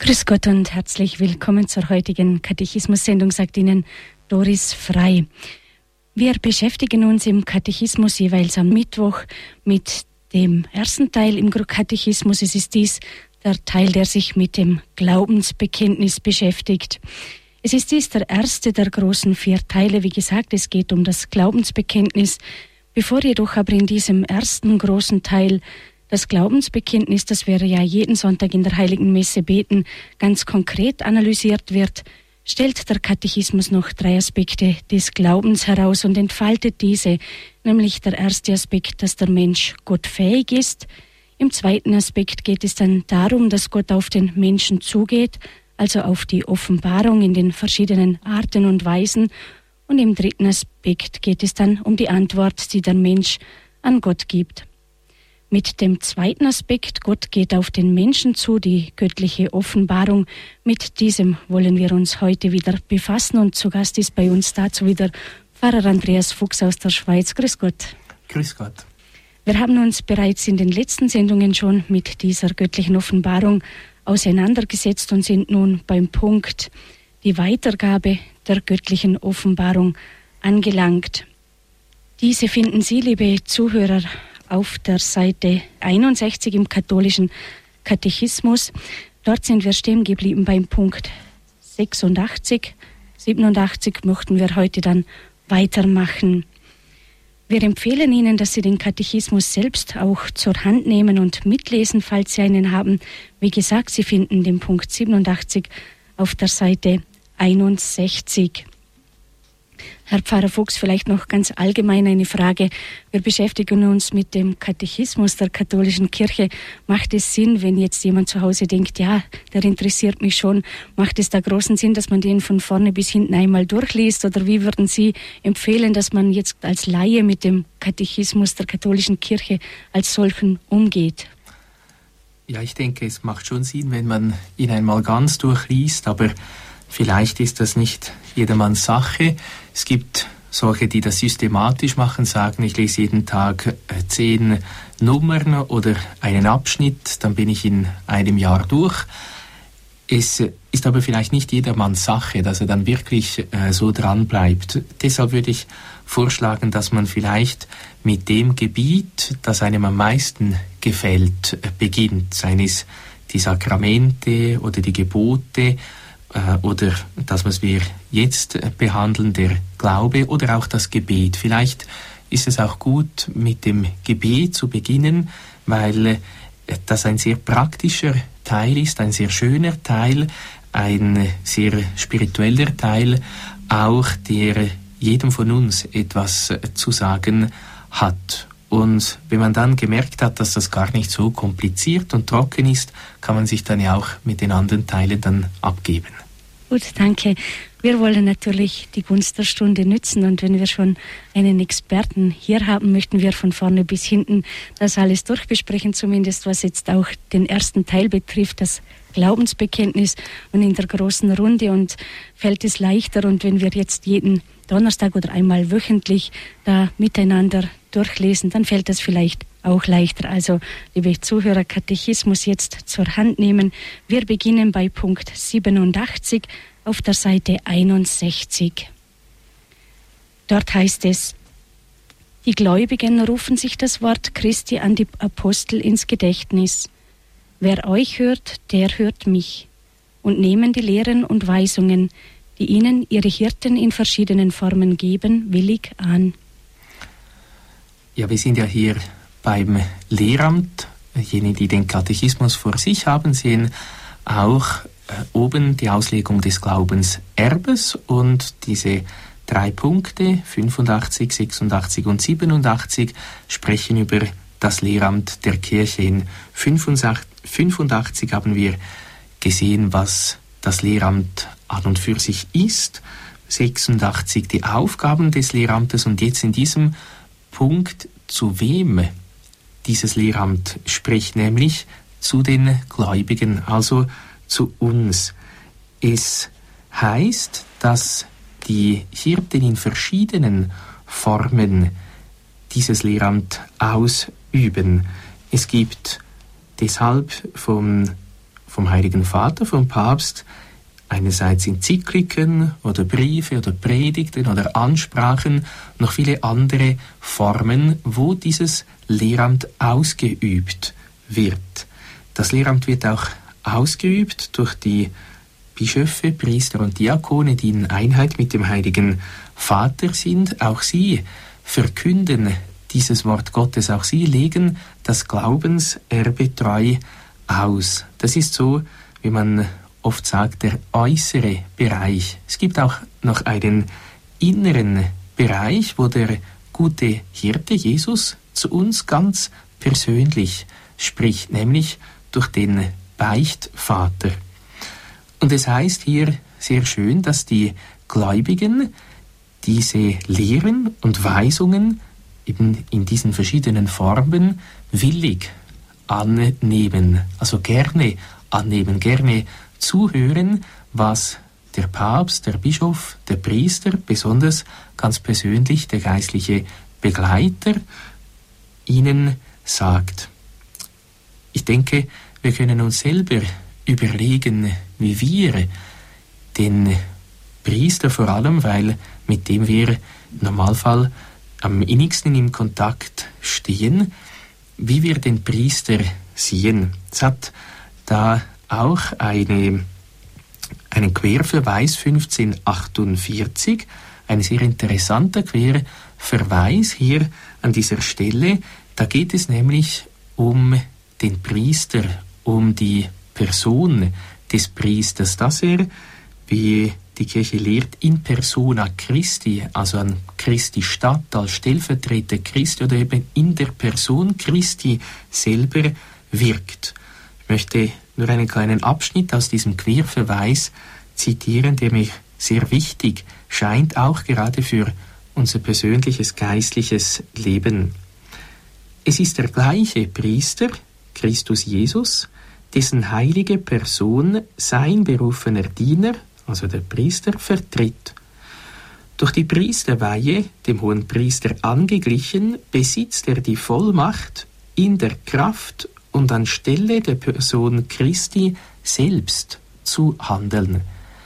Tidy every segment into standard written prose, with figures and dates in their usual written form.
Grüß Gott und herzlich willkommen zur heutigen Katechismus-Sendung, sagt Ihnen Doris Frei. Wir beschäftigen uns im Katechismus jeweils am Mittwoch mit dem ersten Teil im Katechismus. Es ist dies der Teil, der sich mit dem Glaubensbekenntnis beschäftigt. Es ist dies der erste der großen 4 Teile. Wie gesagt, es geht um das Glaubensbekenntnis. Bevor jedoch aber in diesem ersten großen Teil das Glaubensbekenntnis, das wir ja jeden Sonntag in der Heiligen Messe beten, ganz konkret analysiert wird, stellt der Katechismus noch 3 Aspekte des Glaubens heraus und entfaltet diese, nämlich der erste Aspekt, dass der Mensch gottfähig ist. Im zweiten Aspekt geht es dann darum, dass Gott auf den Menschen zugeht, also auf die Offenbarung in den verschiedenen Arten und Weisen. Und im dritten Aspekt geht es dann um die Antwort, die der Mensch an Gott gibt. Mit dem zweiten Aspekt, Gott geht auf den Menschen zu, die göttliche Offenbarung, mit diesem wollen wir uns heute wieder befassen. Und zu Gast ist bei uns dazu wieder Pfarrer Andreas Fuchs aus der Schweiz. Grüß Gott. Grüß Gott. Wir haben uns bereits in den letzten Sendungen schon mit dieser göttlichen Offenbarung auseinandergesetzt und sind nun beim Punkt die Weitergabe der göttlichen Offenbarung angelangt. Diese finden Sie, liebe Zuhörer, auf der Seite 61 im katholischen Katechismus. Dort sind wir stehen geblieben beim Punkt 86. 87 möchten wir heute dann weitermachen. Wir empfehlen Ihnen, dass Sie den Katechismus selbst auch zur Hand nehmen und mitlesen, falls Sie einen haben. Wie gesagt, Sie finden den Punkt 87 auf der Seite 61. Herr Pfarrer Fuchs, vielleicht noch ganz allgemein eine Frage. Wir beschäftigen uns mit dem Katechismus der katholischen Kirche. Macht es Sinn, wenn jetzt jemand zu Hause denkt, ja, der interessiert mich schon, macht es da großen Sinn, dass man den von vorne bis hinten einmal durchliest? Oder wie würden Sie empfehlen, dass man jetzt als Laie mit dem Katechismus der katholischen Kirche als solchen umgeht? Ja, ich denke, es macht schon Sinn, wenn man ihn einmal ganz durchliest, aber vielleicht ist das nicht jedermanns Sache. Es gibt solche, die das systematisch machen, sagen, ich lese jeden Tag 10 Nummern oder einen Abschnitt, dann bin ich in einem Jahr durch. Es ist aber vielleicht nicht jedermanns Sache, dass er dann wirklich so dran bleibt. Deshalb würde ich vorschlagen, dass man vielleicht mit dem Gebiet, das einem am meisten gefällt, beginnt. Seien es die Sakramente oder die Gebote, oder das, was wir jetzt behandeln, der Glaube oder auch das Gebet. Vielleicht ist es auch gut, mit dem Gebet zu beginnen, weil das ein sehr praktischer Teil ist, ein sehr schöner Teil, ein sehr spiritueller Teil, auch der jedem von uns etwas zu sagen hat. Und wenn man dann gemerkt hat, dass das gar nicht so kompliziert und trocken ist, kann man sich dann ja auch mit den anderen Teilen dann abgeben. Gut, danke. Wir wollen natürlich die Gunst der Stunde nützen und wenn wir schon einen Experten hier haben, möchten wir von vorne bis hinten das alles durchbesprechen, zumindest was jetzt auch den ersten Teil betrifft, das Glaubensbekenntnis und in der großen Runde, und fällt es leichter, und wenn wir jetzt jeden Donnerstag oder einmal wöchentlich da miteinander durchlesen, dann fällt das vielleicht auch leichter. Also, liebe Zuhörer, Katechismus jetzt zur Hand nehmen. Wir beginnen bei Punkt 87 auf der Seite 61. Dort heißt es: Die Gläubigen rufen sich das Wort Christi an die Apostel ins Gedächtnis. Wer euch hört, der hört mich. Und nehmen die Lehren und Weisungen, die ihnen ihre Hirten in verschiedenen Formen geben, willig an. Ja, wir sind ja hier beim Lehramt. Jene, die den Katechismus vor sich haben, sehen auch oben die Auslegung des Glaubenserbes und diese 3 Punkte, 85, 86 und 87, sprechen über das Lehramt der Kirche. In 85 haben wir gesehen, was das Lehramt an und für sich ist, 86 die Aufgaben des Lehramtes und jetzt in diesem Punkt, zu wem dieses Lehramt spricht, nämlich zu den Gläubigen, also zu uns. Es heißt, dass die Hirten in verschiedenen Formen dieses Lehramt ausüben. Es gibt deshalb von vom Heiligen Vater, vom Papst, einerseits Enzykliken oder Briefe oder Predigten oder Ansprachen, noch viele andere Formen, wo dieses Lehramt ausgeübt wird. Das Lehramt wird auch ausgeübt durch die Bischöfe, Priester und Diakone, die in Einheit mit dem Heiligen Vater sind. Auch sie verkünden dieses Wort Gottes, auch sie legen das Glaubenserbe treu aus. Das ist so, wie man oft sagt, der äußere Bereich. Es gibt auch noch einen inneren Bereich, wo der gute Hirte Jesus zu uns ganz persönlich spricht, nämlich durch den Beichtvater. Und es heißt hier sehr schön, dass die Gläubigen diese Lehren und Weisungen eben in diesen verschiedenen Formen willig annehmen, also gerne annehmen, gerne zuhören, was der Papst, der Bischof, der Priester, besonders ganz persönlich der geistliche Begleiter ihnen sagt. Ich denke, wir können uns selber überlegen, wie wir den Priester vor allem, weil mit dem wir im Normalfall am innigsten in Kontakt stehen, wie wir den Priester sehen. Es hat da auch einen Querverweis 1548, ein sehr interessanter Querverweis hier an dieser Stelle. Da geht es nämlich um den Priester, um die Person des Priesters, dass er, wie die Kirche lehrt, in persona Christi, also an Christi statt, als Stellvertreter Christi oder eben in der Person Christi selber wirkt. Ich möchte nur einen kleinen Abschnitt aus diesem Querverweis zitieren, der mir sehr wichtig scheint, auch gerade für unser persönliches geistliches Leben. Es ist der gleiche Priester, Christus Jesus, dessen heilige Person sein berufener Diener, also der Priester, vertritt. Durch die Priesterweihe, dem Hohenpriester angeglichen, besitzt er die Vollmacht, in der Kraft und anstelle der Person Christi selbst zu handeln.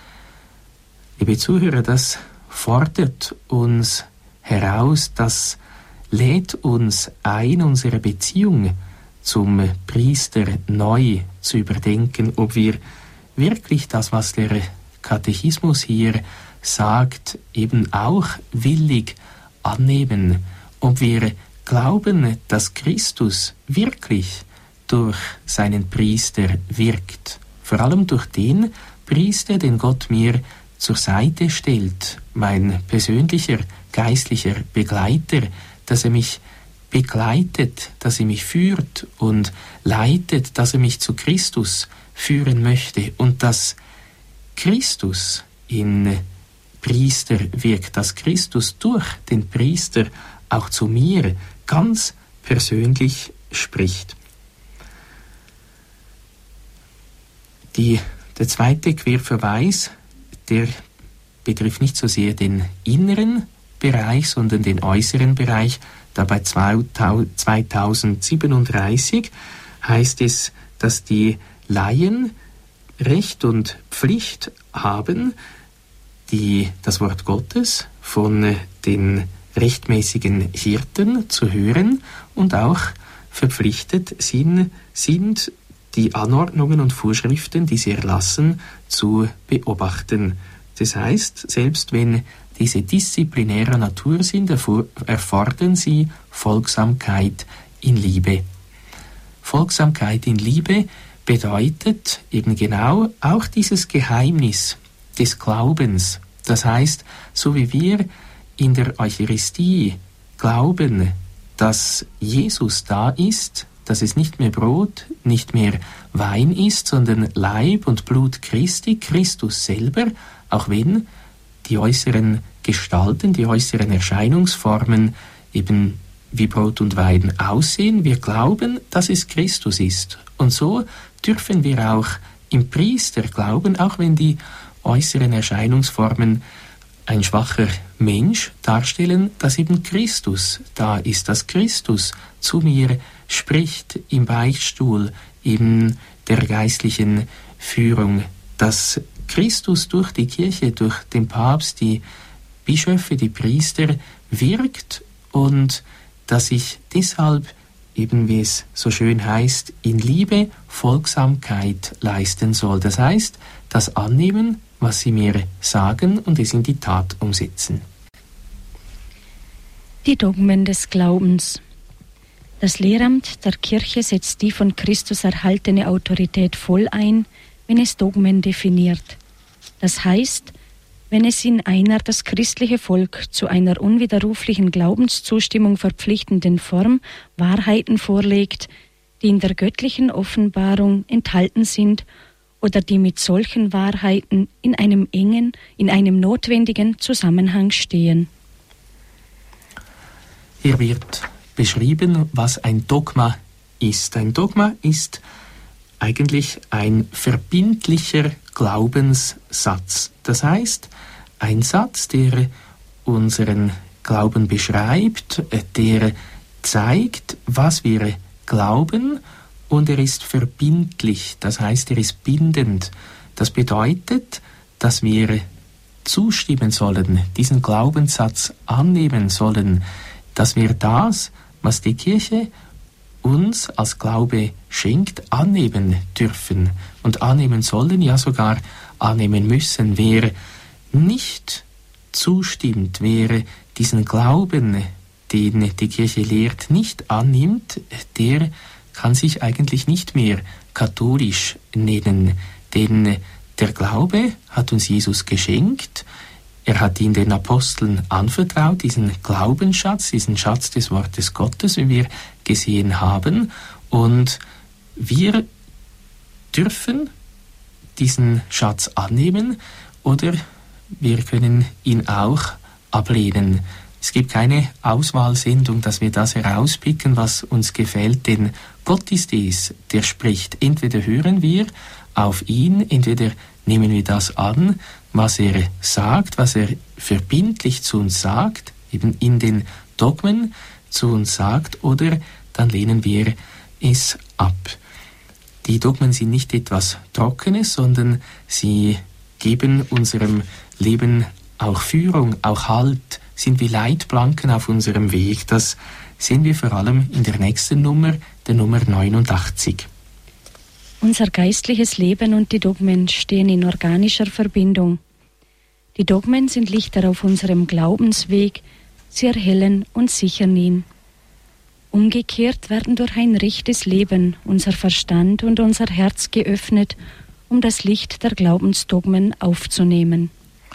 Liebe Zuhörer, das fordert uns heraus, das lädt uns ein, unsere Beziehung zum Priester neu zu überdenken, ob wir wirklich das, was der Katechismus hier sagt, eben auch willig annehmen, ob wir glauben, dass Christus wirklich durch seinen Priester wirkt, vor allem durch den Priester, den Gott mir zur Seite stellt, mein persönlicher geistlicher Begleiter, dass er mich begleitet, dass er mich führt und leitet, dass er mich zu Christus führen möchte und dass Christus in Priester wirkt, dass Christus durch den Priester auch zu mir ganz persönlich spricht. Der zweite Querverweis, der betrifft nicht so sehr den inneren Bereich, sondern den äußeren Bereich. Dabei 2037 heißt es, dass die Laien Recht und Pflicht haben, das Wort Gottes von den rechtmäßigen Hirten zu hören und auch verpflichtet sind, die Anordnungen und Vorschriften, die sie erlassen, zu beobachten. Das heißt, selbst wenn diese disziplinärer Natur sind, erfordern sie Folgsamkeit in Liebe. Folgsamkeit in Liebe bedeutet eben genau auch dieses Geheimnis des Glaubens. Das heißt, so wie wir in der Eucharistie glauben, dass Jesus da ist, dass es nicht mehr Brot, nicht mehr Wein ist, sondern Leib und Blut Christi, Christus selber, auch wenn die äußeren Gestalten, die äußeren Erscheinungsformen eben wie Brot und Wein aussehen. Wir glauben, dass es Christus ist. Und so dürfen wir auch im Priester glauben, auch wenn die äußeren Erscheinungsformen ein schwacher Mensch darstellen, dass eben Christus da ist, dass Christus zu mir spricht im Beichtstuhl eben der geistlichen Führung, dass Christus durch die Kirche, durch den Papst, die Bischöfe, die Priester wirkt und dass ich deshalb, eben wie es so schön heißt, in Liebe Folgsamkeit leisten soll. Das heißt, das annehmen, was sie mir sagen und es in die Tat umsetzen. Die Dogmen des Glaubens. Das Lehramt der Kirche setzt die von Christus erhaltene Autorität voll ein, wenn es Dogmen definiert. Das heißt, wenn es in einer das christliche Volk zu einer unwiderruflichen Glaubenszustimmung verpflichtenden Form Wahrheiten vorlegt, die in der göttlichen Offenbarung enthalten sind oder die mit solchen Wahrheiten in einem notwendigen Zusammenhang stehen. Hier wird beschrieben, was ein Dogma ist. Ein Dogma ist eigentlich ein verbindlicher Glaubenssatz. Das heißt, ein Satz, der unseren Glauben beschreibt, der zeigt, was wir glauben, und er ist verbindlich, das heißt, er ist bindend. Das bedeutet, dass wir zustimmen sollen, diesen Glaubenssatz annehmen sollen, dass wir das, was die Kirche uns als Glaube schenkt, annehmen dürfen und annehmen sollen, ja sogar annehmen müssen. Wer nicht zustimmt, wer diesen Glauben, den die Kirche lehrt, nicht annimmt, der kann sich eigentlich nicht mehr katholisch nennen, denn der Glaube hat uns Jesus geschenkt. Er hat ihn den Aposteln anvertraut, diesen Glaubensschatz, diesen Schatz des Wortes Gottes, wie wir gesehen haben. Und wir dürfen diesen Schatz annehmen oder wir können ihn auch ablehnen. Es gibt keine Auswahlsendung, dass wir das herauspicken, was uns gefällt, denn Gott ist es, der spricht. Entweder hören wir auf ihn, entweder nehmen wir das an, was er sagt, was er verbindlich zu uns sagt, eben in den Dogmen zu uns sagt, oder dann lehnen wir es ab. Die Dogmen sind nicht etwas Trockenes, sondern sie geben unserem Leben auch Führung, auch Halt, sind wie Leitplanken auf unserem Weg. Das sehen wir vor allem in der nächsten Nummer, der Nummer 89. Unser geistliches Leben und die Dogmen stehen in organischer Verbindung. Die Dogmen sind Lichter auf unserem Glaubensweg, sie erhellen und sichern ihn. Umgekehrt werden durch ein rechtes Leben unser Verstand und unser Herz geöffnet, um das Licht der Glaubensdogmen aufzunehmen.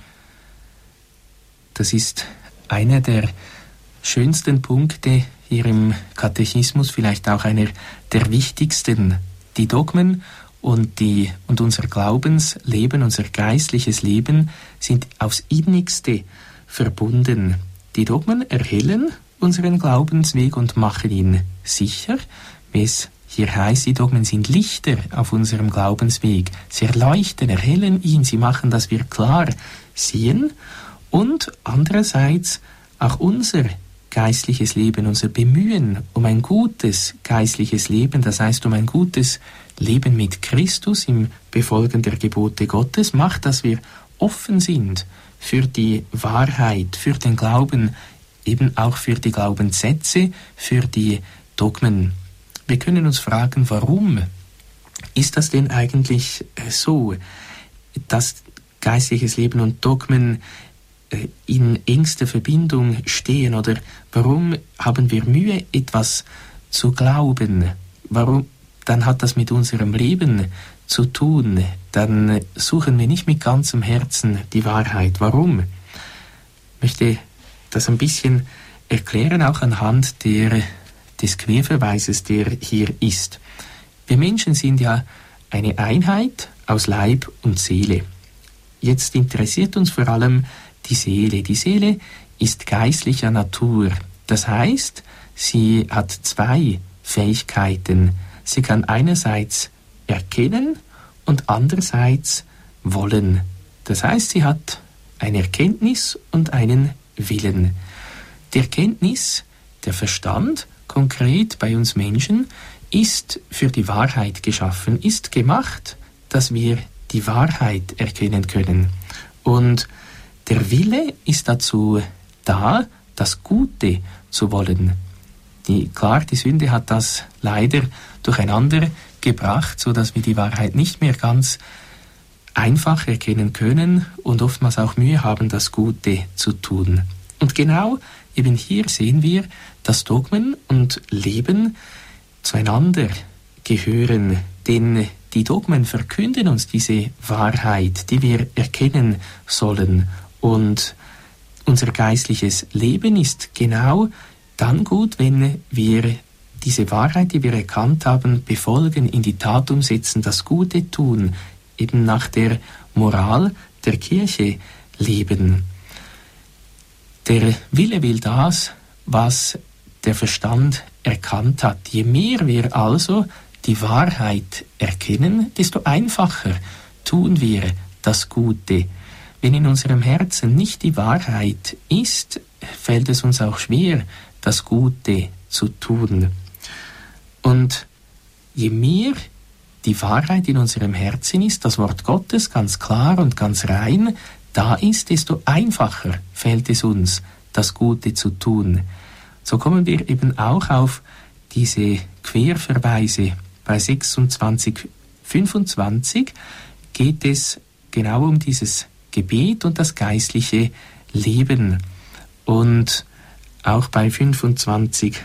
Das ist einer der schönsten Punkte hier im Katechismus, vielleicht auch einer der wichtigsten. Die Dogmen und unser Glaubensleben, unser geistliches Leben sind aufs Innigste verbunden. Die Dogmen erhellen unseren Glaubensweg und machen ihn sicher. Wie es hier heißt, die Dogmen sind Lichter auf unserem Glaubensweg. Sie erleuchten, erhellen ihn, sie machen, dass wir klar sehen. Und andererseits auch unser geistliches Leben, unser Bemühen um ein gutes geistliches Leben, das heißt um ein gutes Leben mit Christus im Befolgen der Gebote Gottes, macht, dass wir offen sind für die Wahrheit, für den Glauben, eben auch für die Glaubenssätze, für die Dogmen. Wir können uns fragen, warum ist das denn eigentlich so, dass geistliches Leben und Dogmen in engster Verbindung stehen, oder warum haben wir Mühe, etwas zu glauben? Warum? Dann hat das mit unserem Leben zu tun. Dann suchen wir nicht mit ganzem Herzen die Wahrheit. Warum? Ich möchte das ein bisschen erklären, auch anhand des Querverweises, der hier ist. Wir Menschen sind ja eine Einheit aus Leib und Seele. Jetzt interessiert uns vor allem die Seele. Die Seele ist geistlicher Natur. Das heißt, sie hat zwei Fähigkeiten. Sie kann einerseits erkennen und andererseits wollen. Das heißt, sie hat eine Erkenntnis und einen Willen. Die Erkenntnis, der Verstand, konkret bei uns Menschen ist für die Wahrheit geschaffen, ist gemacht, dass wir die Wahrheit erkennen können. Und der Wille ist dazu da, das Gute zu wollen. Die Sünde hat das leider durcheinander gebracht, so dass wir die Wahrheit nicht mehr ganz einfach erkennen können und oftmals auch Mühe haben, das Gute zu tun. Und genau eben hier sehen wir, dass Dogmen und Leben zueinander gehören, denn die Dogmen verkünden uns diese Wahrheit, die wir erkennen sollen, und unser geistliches Leben ist genau dann gut, wenn wir diese Wahrheit, die wir erkannt haben, befolgen, in die Tat umsetzen, das Gute tun, eben nach der Moral der Kirche leben. Der Wille will das, was der Verstand erkannt hat. Je mehr wir also die Wahrheit erkennen, desto einfacher tun wir das Gute. Wenn in unserem Herzen nicht die Wahrheit ist, fällt es uns auch schwer, das Gute zu tun. Und je mehr die Wahrheit in unserem Herzen ist, das Wort Gottes ganz klar und ganz rein da ist, desto einfacher fällt es uns, das Gute zu tun. So kommen wir eben auch auf diese Querverweise. Bei 26, 25 geht es genau um dieses Gebet und das geistliche Leben. Und auch bei 25,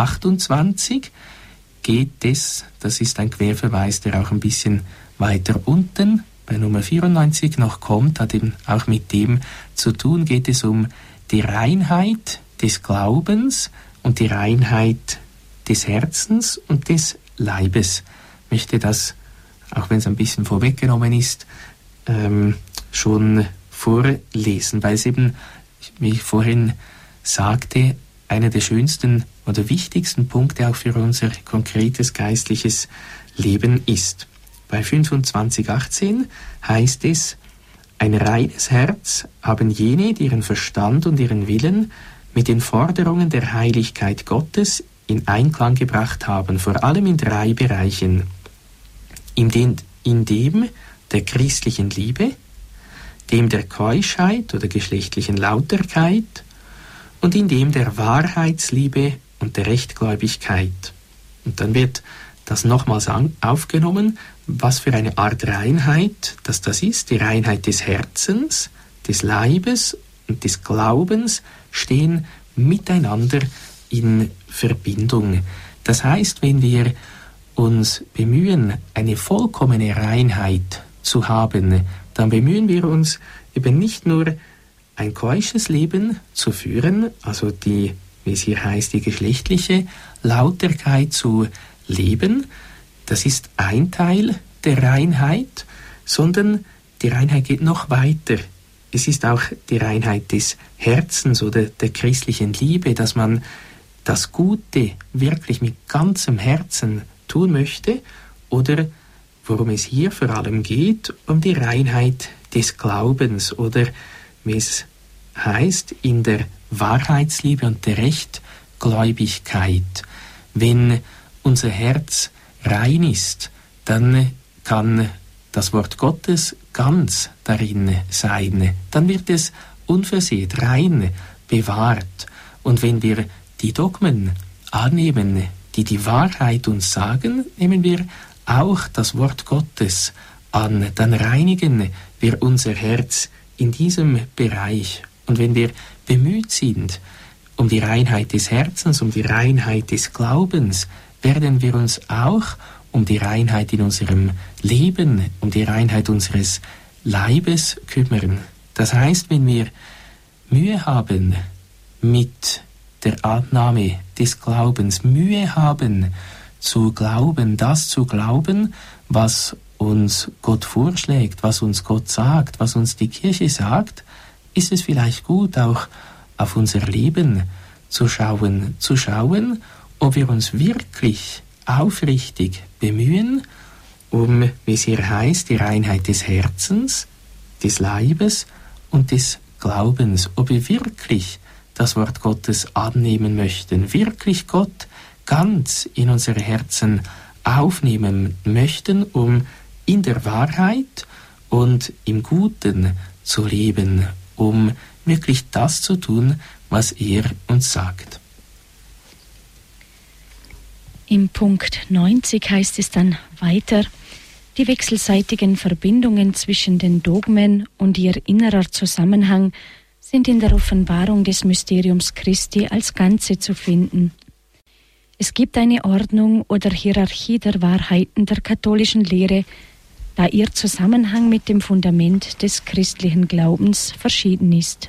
28 geht es, das ist ein Querverweis, der auch ein bisschen weiter unten bei Nummer 94 noch kommt, hat eben auch mit dem zu tun, geht es um die Reinheit des Glaubens und die Reinheit des Herzens und des Leibes. Ich möchte das, auch wenn es ein bisschen vorweggenommen ist, schon vorlesen, weil es eben, wie ich vorhin sagte, einer der schönsten oder wichtigsten Punkte auch für unser konkretes geistliches Leben ist. Bei 25,18 heißt es: Ein reines Herz haben jene, die ihren Verstand und ihren Willen mit den Forderungen der Heiligkeit Gottes in Einklang gebracht haben, vor allem in 3 Bereichen. In dem der christlichen Liebe, dem der Keuschheit oder geschlechtlichen Lauterkeit und in dem der Wahrheitsliebe und der Rechtgläubigkeit. Und dann wird das nochmals aufgenommen, was für eine Art Reinheit das ist. Die Reinheit des Herzens, des Leibes und des Glaubens stehen miteinander in Verbindung. Das heißt, wenn wir uns bemühen, eine vollkommene Reinheit zu haben, dann bemühen wir uns eben nicht nur ein keusches Leben zu führen, also die, wie es hier heißt, die geschlechtliche Lauterkeit zu leben, das ist ein Teil der Reinheit, sondern die Reinheit geht noch weiter. Es ist auch die Reinheit des Herzens oder der christlichen Liebe, dass man das Gute wirklich mit ganzem Herzen tun möchte, oder worum es hier vor allem geht, um die Reinheit des Glaubens oder, wie es heißt, in der Wahrheitsliebe und der Rechtgläubigkeit. Wenn unser Herz rein ist, dann kann das Wort Gottes ganz darin sein. Dann wird es unversehrt, rein, bewahrt. Und wenn wir die Dogmen annehmen, die die Wahrheit uns sagen, nehmen wir auch das Wort Gottes an. Dann reinigen wir unser Herz in diesem Bereich. Und wenn wir bemüht sind um die Reinheit des Herzens, um die Reinheit des Glaubens, werden wir uns auch um die Reinheit in unserem Leben, um die Reinheit unseres Leibes kümmern. Das heißt, wenn wir Mühe haben mit der Annahme des Glaubens, Mühe haben zu glauben, das zu glauben, was uns Gott vorschlägt, was uns Gott sagt, was uns die Kirche sagt, ist es vielleicht gut, auch auf unser Leben zu schauen, ob wir uns wirklich aufrichtig bemühen, um, wie es hier heißt, die Reinheit des Herzens, des Leibes und des Glaubens, ob wir wirklich das Wort Gottes annehmen möchten, wirklich Gott ganz in unsere Herzen aufnehmen möchten, um in der Wahrheit und im Guten zu leben, um wirklich das zu tun, was er uns sagt. Im Punkt 90 heißt es dann weiter: Die wechselseitigen Verbindungen zwischen den Dogmen und ihr innerer Zusammenhang sind in der Offenbarung des Mysteriums Christi als Ganze zu finden. Es gibt eine Ordnung oder Hierarchie der Wahrheiten der katholischen Lehre, da ihr Zusammenhang mit dem Fundament des christlichen Glaubens verschieden ist.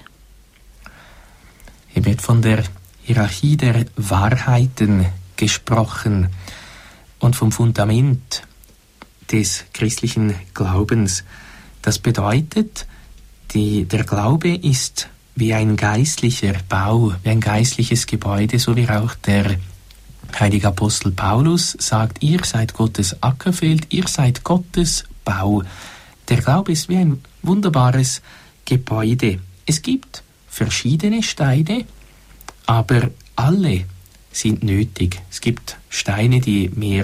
Hier wird von der Hierarchie der Wahrheiten gesprochen und vom Fundament des christlichen Glaubens. Das bedeutet, der Glaube ist wie ein geistlicher Bau, wie ein geistliches Gebäude, so wie auch der heilige Apostel Paulus sagt, ihr seid Gottes Ackerfeld, ihr seid Gottes Bau. Der Glaube ist wie ein wunderbares Gebäude. Es gibt verschiedene Steine, aber alle sind nötig. Es gibt Steine, die mehr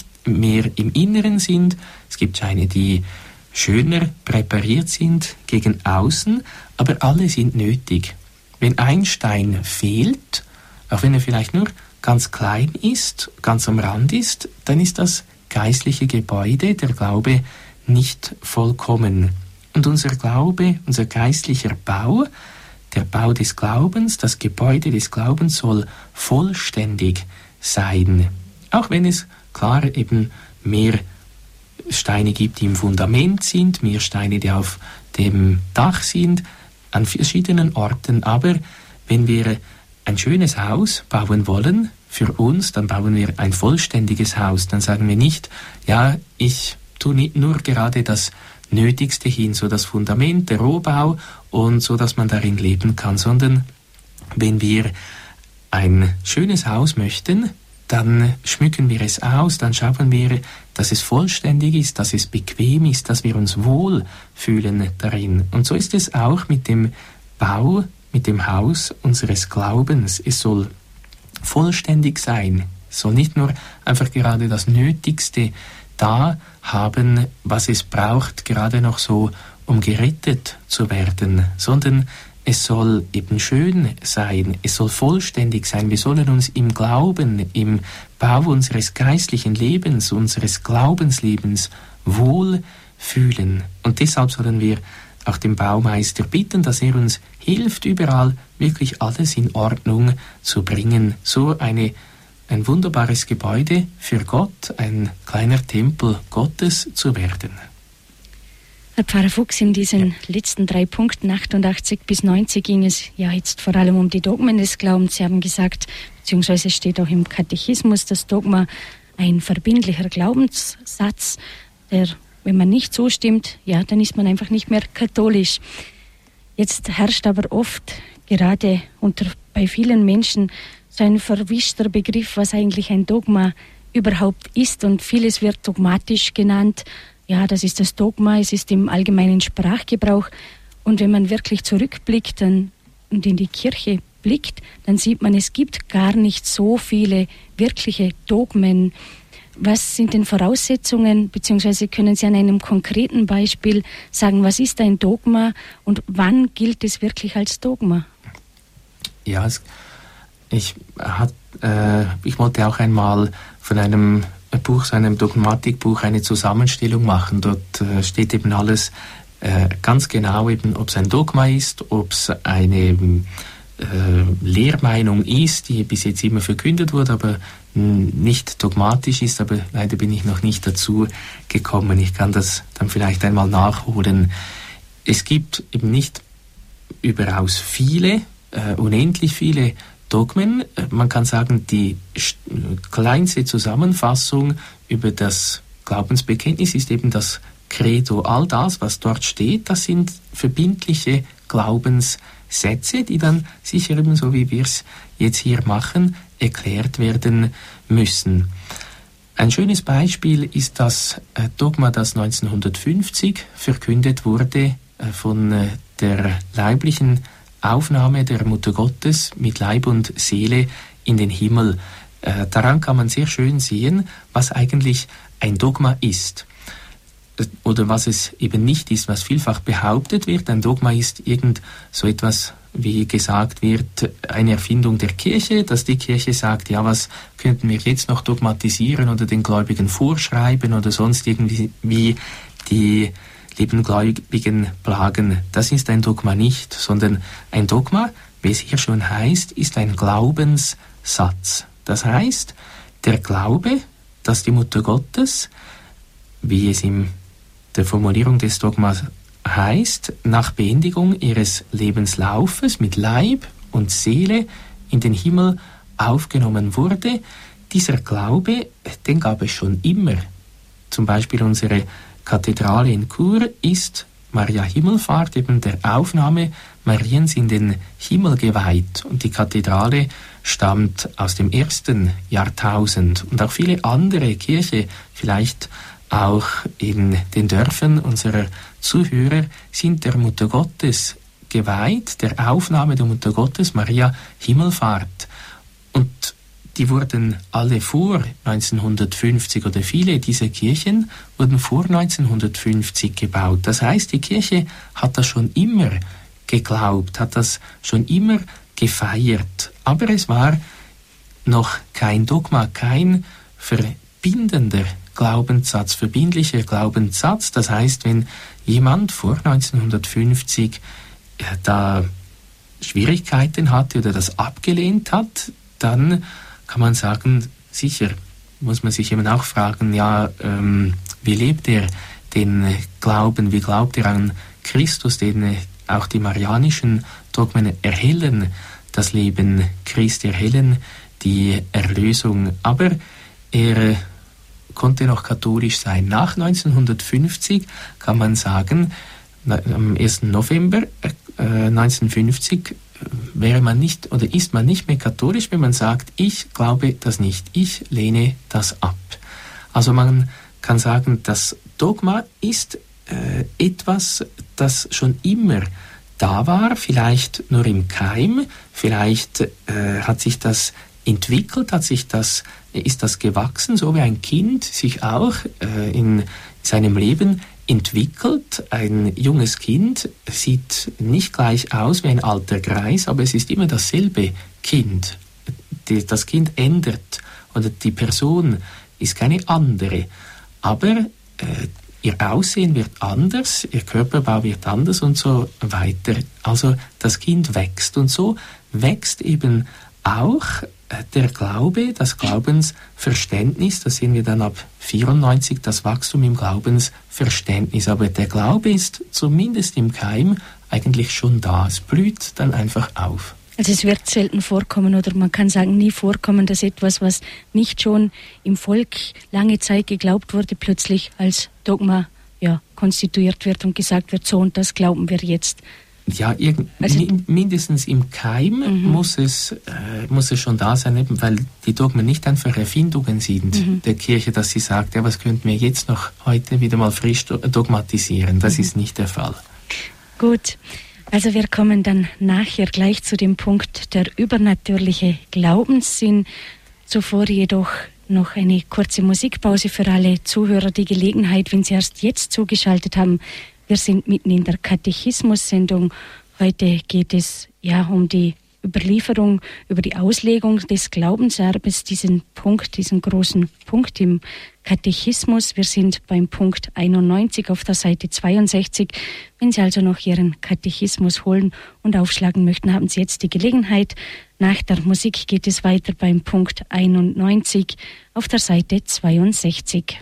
im Inneren sind. Es gibt Steine, die schöner präpariert sind gegen außen, aber alle sind nötig. Wenn ein Stein fehlt, auch wenn er vielleicht nur ganz klein ist, ganz am Rand ist, dann ist das geistliche Gebäude, der Glaube, nicht vollkommen. Und unser Glaube, unser geistlicher Bau, der Bau des Glaubens, das Gebäude des Glaubens soll vollständig sein. Auch wenn es klar eben mehr Steine gibt, die im Fundament sind, mehr Steine, die auf dem Dach sind, an verschiedenen Orten. Aber wenn wir ein schönes Haus bauen wollen für uns, dann bauen wir ein vollständiges Haus. Dann sagen wir nicht, ja, ich tue nicht nur gerade das Nötigste hin, so das Fundament, der Rohbau und so, dass man darin leben kann, sondern wenn wir ein schönes Haus möchten, dann schmücken wir es aus, dann schauen wir, dass es vollständig ist, dass es bequem ist, dass wir uns wohl fühlen darin. Und so ist es auch mit dem Bau, mit dem Haus unseres Glaubens. Es soll vollständig sein. Es soll nicht nur einfach gerade das Nötigste da haben, was es braucht, gerade noch so, um gerettet zu werden, sondern es soll eben schön sein, es soll vollständig sein. Wir sollen uns im Glauben, im Bau unseres geistlichen Lebens, unseres Glaubenslebens wohl fühlen. Und deshalb sollen wir auch den Baumeister bitten, dass er uns hilft, überall wirklich alles in Ordnung zu bringen. So ein wunderbares Gebäude für Gott, ein kleiner Tempel Gottes zu werden. Herr Pfarrer Fuchs, in diesen letzten 3 Punkten, 88 bis 90, ging es ja jetzt vor allem um die Dogmen des Glaubens. Sie haben gesagt, beziehungsweise steht auch im Katechismus, das Dogma ein verbindlicher Glaubenssatz, der, wenn man nicht zustimmt, ja, dann ist man einfach nicht mehr katholisch. Jetzt herrscht aber oft, gerade bei vielen Menschen, so ein verwischter Begriff, was eigentlich ein Dogma überhaupt ist, und vieles wird dogmatisch genannt. Ja, das ist das Dogma, es ist im allgemeinen Sprachgebrauch. Und wenn man wirklich zurückblickt und in die Kirche blickt, dann sieht man, es gibt gar nicht so viele wirkliche Dogmen. Was sind denn Voraussetzungen, beziehungsweise können Sie an einem konkreten Beispiel sagen, was ist ein Dogma und wann gilt es wirklich als Dogma? Ja, ich wollte auch einmal von einem Buch, so einem Dogmatikbuch, eine Zusammenstellung machen. Dort steht eben alles ganz genau, eben, ob es ein Dogma ist, ob es eine Lehrmeinung ist, die bis jetzt immer verkündet wurde, aber nicht dogmatisch ist, aber leider bin ich noch nicht dazu gekommen. Ich kann das dann vielleicht einmal nachholen. Es gibt eben nicht überaus viele, unendlich viele Dogmen. Man kann sagen, die kleinste Zusammenfassung über das Glaubensbekenntnis ist eben das Credo. All das, was dort steht, das sind verbindliche Glaubenssätze, die dann sicher eben so, wie wir es jetzt hier machen, erklärt werden müssen. Ein schönes Beispiel ist das Dogma, das 1950 verkündet wurde von der leiblichen Aufnahme der Mutter Gottes mit Leib und Seele in den Himmel. daran kann man sehr schön sehen, was eigentlich ein Dogma ist. Oder was es eben nicht ist, was vielfach behauptet wird. Ein Dogma ist irgend so etwas, wie gesagt wird, eine Erfindung der Kirche, dass die Kirche sagt, ja, was könnten wir jetzt noch dogmatisieren oder den Gläubigen vorschreiben oder sonst irgendwie die lieben Gläubigen plagen. Das ist ein Dogma nicht, sondern ein Dogma, wie es hier schon heißt, ist ein Glaubenssatz. Das heißt, der Glaube, dass die Mutter Gottes, wie es in der Formulierung des Dogmas heißt, nach Beendigung ihres Lebenslaufes mit Leib und Seele in den Himmel aufgenommen wurde. Dieser Glaube, den gab es schon immer. Zum Beispiel unsere Kathedrale in Chur ist Maria Himmelfahrt, eben der Aufnahme Mariens in den Himmel geweiht. Und die Kathedrale stammt aus dem 1. Jahrtausend. Und auch viele andere Kirchen, vielleicht auch in den Dörfern unserer Zuhörer, sind der Mutter Gottes geweiht, der Aufnahme der Mutter Gottes, Maria Himmelfahrt. Und die wurden alle vor 1950 oder viele dieser Kirchen wurden vor 1950 gebaut. Das heißt, die Kirche hat das schon immer geglaubt, hat das schon immer gefeiert. Aber es war noch kein Dogma, kein verbindender Glaubenssatz, verbindlicher Glaubenssatz. Das heißt, wenn jemand vor 1950 da Schwierigkeiten hatte oder das abgelehnt hat, dann kann man sagen, sicher muss man sich eben auch fragen, ja, wie lebt er den Glauben, wie glaubt er an Christus, den auch die marianischen Dogmen erhellen, das Leben Christi, erhellen die Erlösung. Aber er konnte noch katholisch sein. Nach 1950 kann man sagen, am 1. November 1950 wäre man nicht oder ist man nicht mehr katholisch, wenn man sagt, ich glaube das nicht, ich lehne das ab. Also man kann sagen, das Dogma ist etwas, das schon immer da war, vielleicht nur im Keim, vielleicht hat sich das entwickelt, ist das gewachsen, so wie ein Kind sich auch in seinem Leben entwickelt. Ein junges Kind sieht nicht gleich aus wie ein alter Greis, aber es ist immer dasselbe Kind. Das Kind ändert oder die Person ist keine andere, aber ihr Aussehen wird anders, ihr Körperbau wird anders und so weiter. Also das Kind wächst und so wächst eben auch der Glaube, das Glaubensverständnis, das sehen wir dann ab 94, das Wachstum im Glaubensverständnis. Aber der Glaube ist zumindest im Keim eigentlich schon da. Es blüht dann einfach auf. Also es wird selten vorkommen oder man kann sagen nie vorkommen, dass etwas, was nicht schon im Volk lange Zeit geglaubt wurde, plötzlich als Dogma konstituiert wird und gesagt wird, so und das glauben wir jetzt. Ja, mindestens im Keim muss es schon da sein, eben, weil die Dogmen nicht einfach Erfindungen sind der Kirche, dass sie sagt, ja, was könnten wir jetzt noch heute wieder mal frisch dogmatisieren. Das ist nicht der Fall. Gut, also wir kommen dann nachher gleich zu dem Punkt der übernatürliche Glaubenssinn. Zuvor jedoch noch eine kurze Musikpause für alle Zuhörer, die Gelegenheit, wenn Sie erst jetzt zugeschaltet haben. Wir sind mitten in der Katechismus-Sendung. Heute geht es um die Überlieferung, über die Auslegung des Glaubenserbes, diesen großen Punkt im Katechismus. Wir sind beim Punkt 91 auf der Seite 62. Wenn Sie also noch Ihren Katechismus holen und aufschlagen möchten, haben Sie jetzt die Gelegenheit. Nach der Musik geht es weiter beim Punkt 91 auf der Seite 62.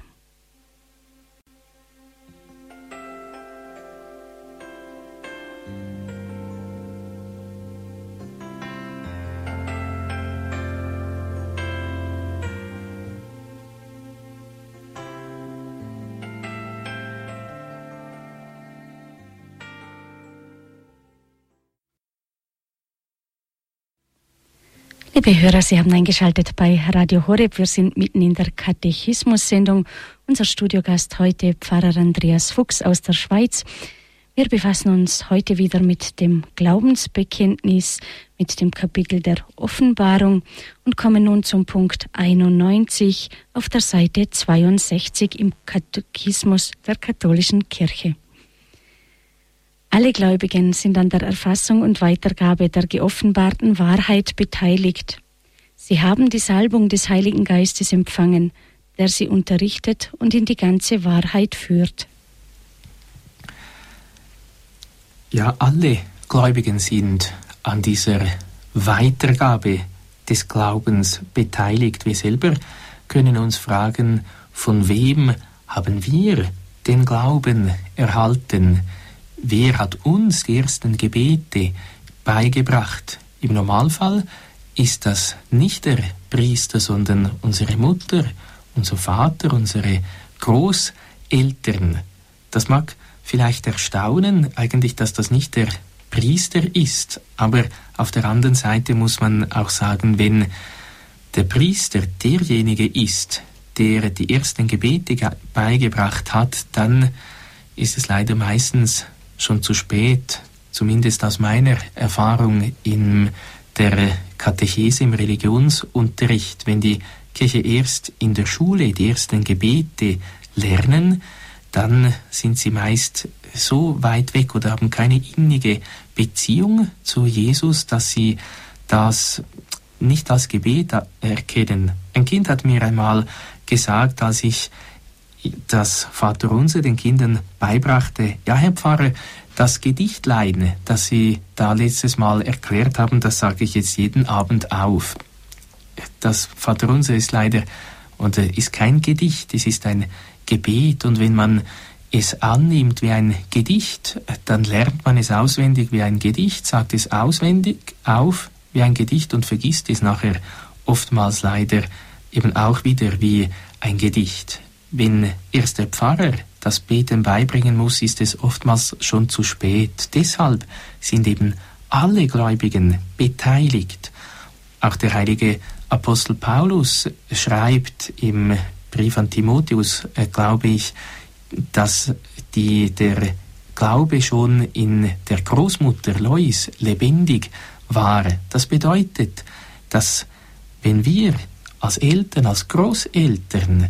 Liebe Hörer, Sie haben eingeschaltet bei Radio Horeb. Wir sind mitten in der Katechismus-Sendung. Unser Studiogast heute Pfarrer Andreas Fuchs aus der Schweiz. Wir befassen uns heute wieder mit dem Glaubensbekenntnis, mit dem Kapitel der Offenbarung und kommen nun zum Punkt 91 auf der Seite 62 im Katechismus der katholischen Kirche. Alle Gläubigen sind an der Erfassung und Weitergabe der geoffenbarten Wahrheit beteiligt. Sie haben die Salbung des Heiligen Geistes empfangen, der sie unterrichtet und in die ganze Wahrheit führt. Ja, alle Gläubigen sind an dieser Weitergabe des Glaubens beteiligt. Wir selber können uns fragen, von wem haben wir den Glauben erhalten? Wer hat uns die ersten Gebete beigebracht? Im Normalfall ist das nicht der Priester, sondern unsere Mutter, unser Vater, unsere Großeltern. Das mag vielleicht erstaunen, eigentlich, dass das nicht der Priester ist. Aber auf der anderen Seite muss man auch sagen, wenn der Priester derjenige ist, der die ersten Gebete beigebracht hat, dann ist es leider meistens schon zu spät, zumindest aus meiner Erfahrung in der Katechese, im Religionsunterricht. Wenn die Kirche erst in der Schule die ersten Gebete lernen, dann sind sie meist so weit weg oder haben keine innige Beziehung zu Jesus, dass sie das nicht als Gebet erkennen. Ein Kind hat mir einmal gesagt, als ich das Vaterunser den Kindern beibrachte: Ja, Herr Pfarrer, das Gedichtlein, das Sie da letztes Mal erklärt haben, das sage ich jetzt jeden Abend auf. Das Vaterunser ist leider und ist kein Gedicht, es ist ein Gebet, und wenn man es annimmt wie ein Gedicht, dann lernt man es auswendig wie ein Gedicht, sagt es auswendig auf wie ein Gedicht und vergisst es nachher oftmals leider eben auch wieder wie ein Gedicht. Wenn erst der Pfarrer das Beten beibringen muss, ist es oftmals schon zu spät. Deshalb sind eben alle Gläubigen beteiligt. Auch der heilige Apostel Paulus schreibt im Brief an Timotheus, glaube ich, dass der Glaube schon in der Großmutter Lois lebendig war. Das bedeutet, dass wenn wir als Eltern, als Großeltern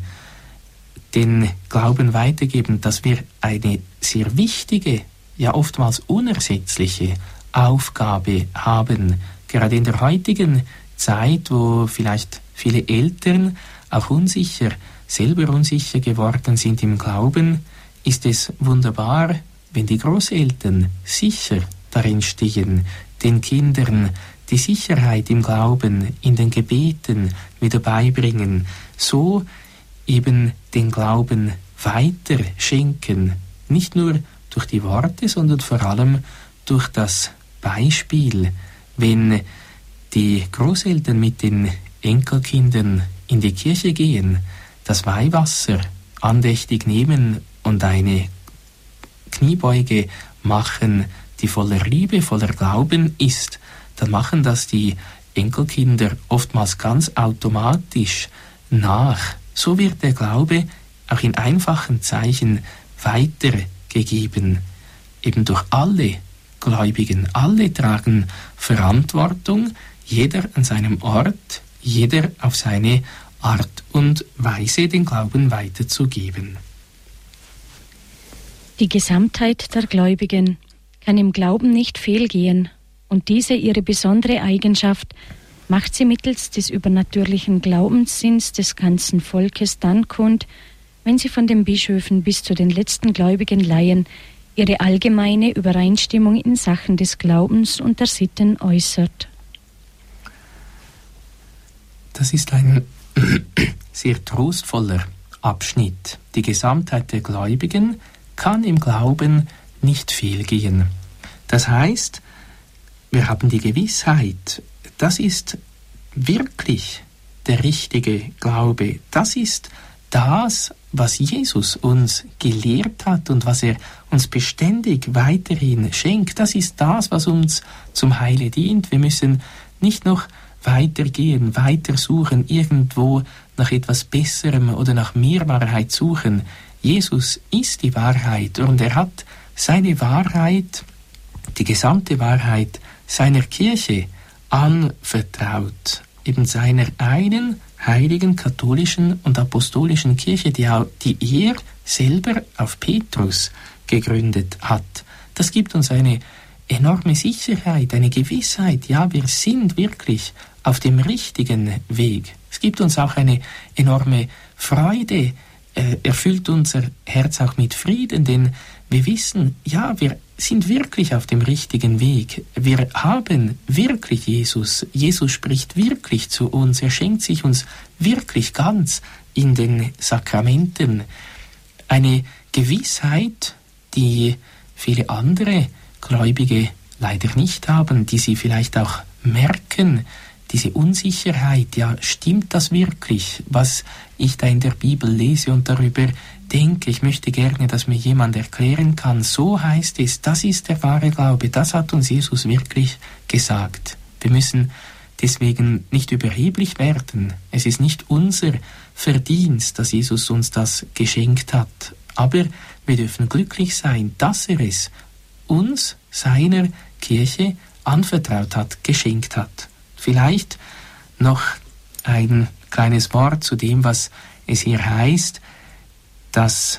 den Glauben weitergeben, dass wir eine sehr wichtige, ja oftmals unersetzliche Aufgabe haben. Gerade in der heutigen Zeit, wo vielleicht viele Eltern auch selber unsicher geworden sind im Glauben, ist es wunderbar, wenn die Großeltern sicher darin stehen, den Kindern die Sicherheit im Glauben, in den Gebeten wieder beibringen, so eben den Glauben weiter schenken, nicht nur durch die Worte, sondern vor allem durch das Beispiel. Wenn die Großeltern mit den Enkelkindern in die Kirche gehen, das Weihwasser andächtig nehmen und eine Kniebeuge machen, die voller Liebe, voller Glauben ist, dann machen das die Enkelkinder oftmals ganz automatisch nach. So wird der Glaube auch in einfachen Zeichen weitergegeben, eben durch alle Gläubigen. Alle tragen Verantwortung, jeder an seinem Ort, jeder auf seine Art und Weise den Glauben weiterzugeben. Die Gesamtheit der Gläubigen kann im Glauben nicht fehlgehen, und diese ihre besondere Eigenschaft macht sie mittels des übernatürlichen Glaubenssinns des ganzen Volkes dann kund, wenn sie von den Bischöfen bis zu den letzten gläubigen Laien ihre allgemeine Übereinstimmung in Sachen des Glaubens und der Sitten äußert. Das ist ein sehr trostvoller Abschnitt. Die Gesamtheit der Gläubigen kann im Glauben nicht fehlgehen. Das heißt, wir haben die Gewissheit, das ist wirklich der richtige Glaube. Das ist das, was Jesus uns gelehrt hat und was er uns beständig weiterhin schenkt. Das ist das, was uns zum Heile dient. Wir müssen nicht noch weitergehen, weitersuchen, irgendwo nach etwas Besserem oder nach mehr Wahrheit suchen. Jesus ist die Wahrheit und er hat seine Wahrheit, die gesamte Wahrheit seiner Kirche anvertraut, eben seiner einen heiligen katholischen und apostolischen Kirche, die er selber auf Petrus gegründet hat. Das gibt uns eine enorme Sicherheit, eine Gewissheit, ja, wir sind wirklich auf dem richtigen Weg. Es gibt uns auch eine enorme Freude, erfüllt unser Herz auch mit Frieden, denn wir wissen, ja, wir sind wirklich auf dem richtigen Weg. Wir haben wirklich Jesus. Jesus spricht wirklich zu uns. Er schenkt sich uns wirklich ganz in den Sakramenten. Eine Gewissheit, die viele andere Gläubige leider nicht haben, die sie vielleicht auch merken, diese Unsicherheit, ja, stimmt das wirklich, was ich da in der Bibel lese und darüber denke? Ich möchte gerne, dass mir jemand erklären kann, so heißt es, das ist der wahre Glaube, das hat uns Jesus wirklich gesagt. Wir müssen deswegen nicht überheblich werden. Es ist nicht unser Verdienst, dass Jesus uns das geschenkt hat, aber wir dürfen glücklich sein, dass er es uns, seiner Kirche, anvertraut hat, geschenkt hat. Vielleicht noch ein kleines Wort zu dem, was es hier heißt, dass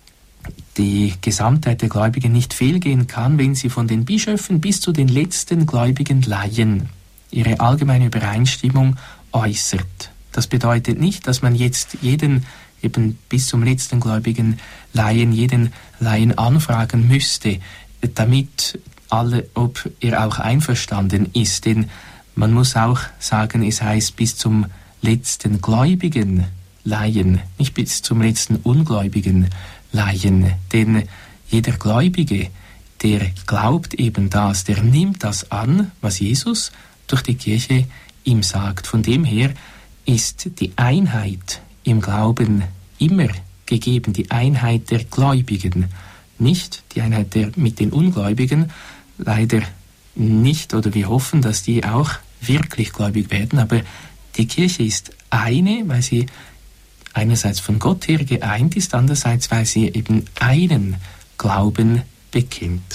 die Gesamtheit der Gläubigen nicht fehlgehen kann, wenn sie von den Bischöfen bis zu den letzten gläubigen Laien ihre allgemeine Übereinstimmung äußert. Das bedeutet nicht, dass man jetzt jeden, eben bis zum letzten gläubigen Laien, jeden Laien anfragen müsste, damit alle, ob er auch einverstanden ist. Denn man muss auch sagen, es heißt bis zum letzten gläubigen Laien, nicht bis zum letzten ungläubigen Laien. Denn jeder Gläubige, der glaubt eben das, der nimmt das an, was Jesus durch die Kirche ihm sagt. Von dem her ist die Einheit im Glauben immer gegeben, die Einheit der Gläubigen, nicht die Einheit mit den Ungläubigen, leider nicht, oder wir hoffen, dass die auch wirklich gläubig werden, aber die Kirche ist eine, weil sie einerseits von Gott her geeint ist, andererseits, weil sie eben einen Glauben bekennt.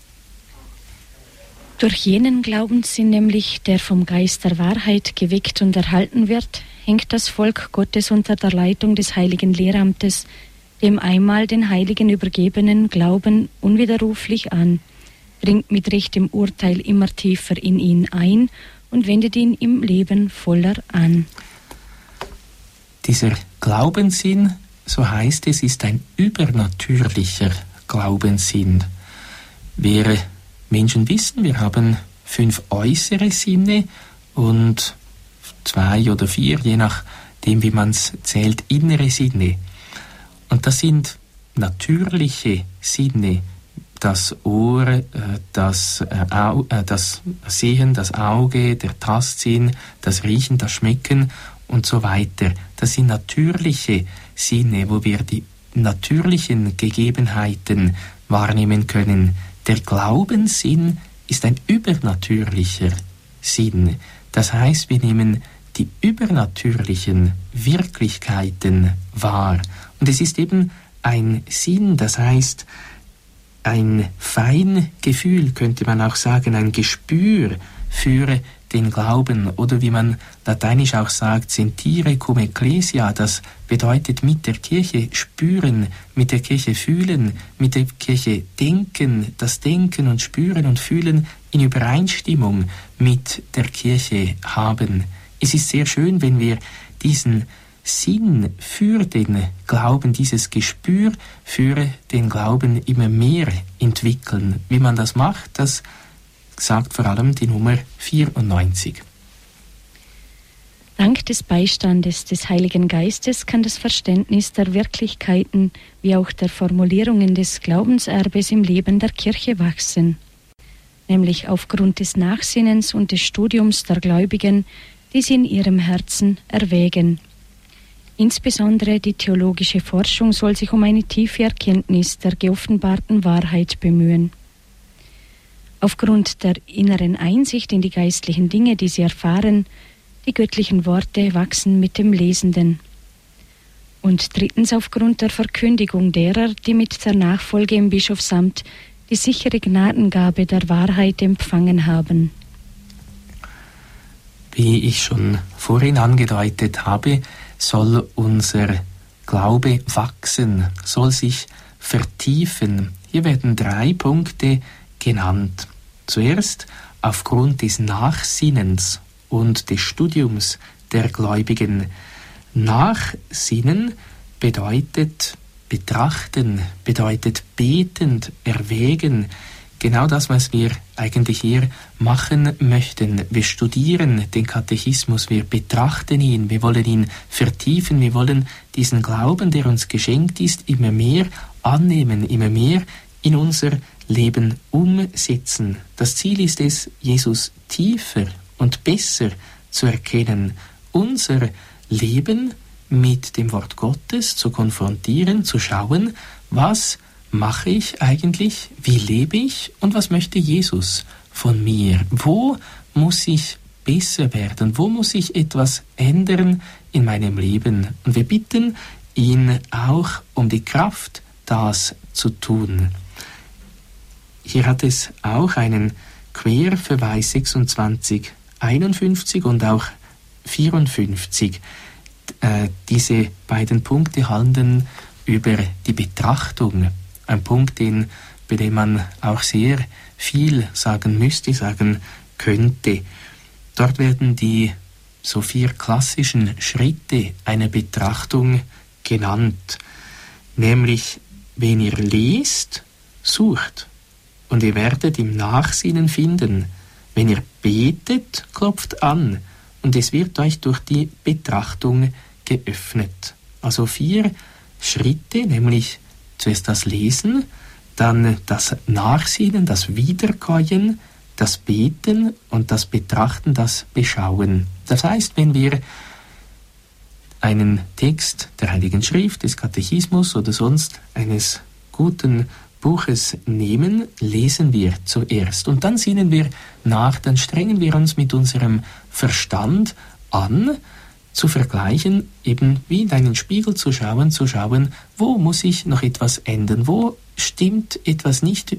Durch jenen Glaubenssinn nämlich, der vom Geist der Wahrheit geweckt und erhalten wird, hängt das Volk Gottes unter der Leitung des heiligen Lehramtes, dem einmal den Heiligen übergebenen Glauben unwiderruflich an, dringt mit rechtem Urteil immer tiefer in ihn ein und wendet ihn im Leben voller an. Dieser Glaubenssinn, so heißt es, ist ein übernatürlicher Glaubenssinn. Wir Menschen wissen, wir haben 5 äußere Sinne und 2 oder 4, je nachdem wie man es zählt, innere Sinne. Und das sind natürliche Sinne, das Ohr, das Sehen, das Auge, der Tastsinn, das Riechen, das Schmecken und so weiter. Das sind natürliche Sinne, wo wir die natürlichen Gegebenheiten wahrnehmen können. Der Glaubenssinn ist ein übernatürlicher Sinn. Das heißt, wir nehmen die übernatürlichen Wirklichkeiten wahr. Und es ist eben ein Sinn, das heißt, ein Feingefühl, könnte man auch sagen, ein Gespür für den Glauben, oder wie man lateinisch auch sagt, sentire cum ecclesia, das bedeutet mit der Kirche spüren, mit der Kirche fühlen, mit der Kirche denken, das Denken und Spüren und Fühlen in Übereinstimmung mit der Kirche haben. Es ist sehr schön, wenn wir diesen Sinn für den Glauben, dieses Gespür für den Glauben immer mehr entwickeln. Wie man das macht, das sagt vor allem die Nummer 94. Dank des Beistandes des Heiligen Geistes kann das Verständnis der Wirklichkeiten wie auch der Formulierungen des Glaubenserbes im Leben der Kirche wachsen, nämlich aufgrund des Nachsinnens und des Studiums der Gläubigen, die sie in ihrem Herzen erwägen. Insbesondere die theologische Forschung soll sich um eine tiefe Erkenntnis der geoffenbarten Wahrheit bemühen. Aufgrund der inneren Einsicht in die geistlichen Dinge, die sie erfahren, die göttlichen Worte wachsen mit dem Lesenden. Und drittens aufgrund der Verkündigung derer, die mit der Nachfolge im Bischofsamt die sichere Gnadengabe der Wahrheit empfangen haben. Wie ich schon vorhin angedeutet habe, soll unser Glaube wachsen, soll sich vertiefen. Hier werden 3 Punkte genannt. Zuerst aufgrund des Nachsinnens und des Studiums der Gläubigen. Nachsinnen bedeutet betrachten, bedeutet betend, erwägen. Genau das, was wir eigentlich hier machen möchten. Wir studieren den Katechismus, wir betrachten ihn, wir wollen ihn vertiefen, wir wollen diesen Glauben, der uns geschenkt ist, immer mehr annehmen, immer mehr in unser Leben umsetzen. Das Ziel ist es, Jesus tiefer und besser zu erkennen, unser Leben mit dem Wort Gottes zu konfrontieren, zu schauen, was mache ich eigentlich, wie lebe ich und was möchte Jesus von mir? Wo muss ich besser werden? Wo muss ich etwas ändern in meinem Leben? Und wir bitten ihn auch um die Kraft, das zu tun. Hier hat es auch einen Querverweis 26, 51 und auch 54. Diese beiden Punkte handeln über die Betrachtung. Ein Punkt, bei dem man auch sehr viel sagen müsste, sagen könnte. Dort werden die so 4 klassischen Schritte einer Betrachtung genannt. Nämlich, wenn ihr lest, sucht und ihr werdet im Nachsinnen finden. Wenn ihr betet, klopft an und es wird euch durch die Betrachtung geöffnet. Also 4 Schritte, nämlich zuerst das Lesen, dann das Nachsinnen, das Wiederkäuen, das Beten und das Betrachten, das Beschauen. Das heißt, wenn wir einen Text der Heiligen Schrift, des Katechismus oder sonst eines guten Buches nehmen, lesen wir zuerst und dann sinnen wir nach, dann strengen wir uns mit unserem Verstand an, zu vergleichen, eben wie in einen Spiegel zu schauen, wo muss ich noch etwas ändern, wo stimmt etwas nicht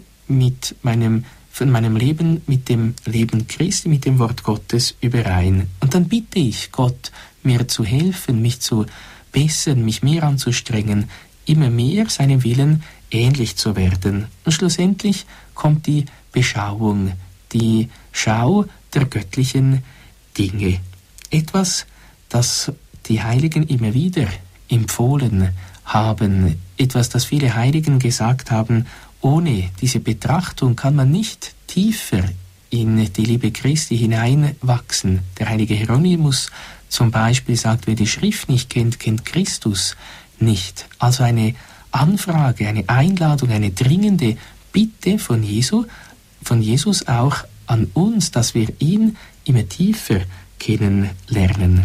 von meinem Leben mit dem Leben Christi, mit dem Wort Gottes überein. Und dann bitte ich Gott, mir zu helfen, mich zu bessern, mich mehr anzustrengen, immer mehr seinem Willen ähnlich zu werden. Und schlussendlich kommt die Beschauung, die Schau der göttlichen Dinge. Etwas, das die Heiligen immer wieder empfohlen haben, etwas, das viele Heiligen gesagt haben, ohne diese Betrachtung kann man nicht tiefer in die Liebe Christi hineinwachsen. Der heilige Hieronymus zum Beispiel sagt, wer die Schrift nicht kennt, kennt Christus nicht. Also eine Anfrage, eine Einladung, eine dringende Bitte von Jesus auch an uns, dass wir ihn immer tiefer kennenlernen.